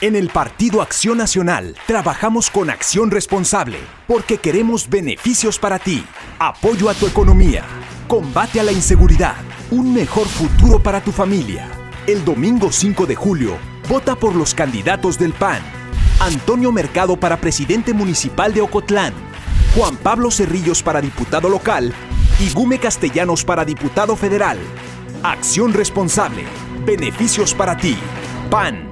En el Partido Acción Nacional trabajamos con acción responsable porque queremos beneficios para ti, apoyo a tu economía, combate a la inseguridad, un mejor futuro para tu familia. El domingo 5 de julio, vota por los candidatos del PAN. Antonio Mercado para presidente municipal de Ocotlán, Juan Pablo Cerrillos para diputado local y Gume Castellanos para diputado federal. Acción responsable, beneficios para ti. PAN.